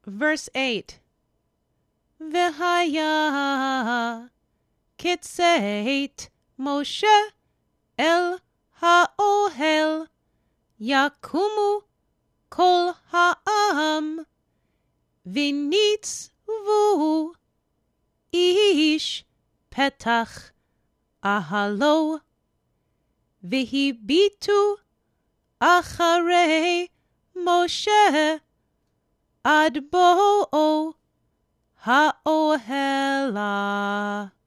Verse 8. V'haya kitzeit Moshe el ha'ohel yakumu kol ha'am v'nitzvu ish petach ahalo v'hibitu acharei Moshe ad bo'o ha'ohela.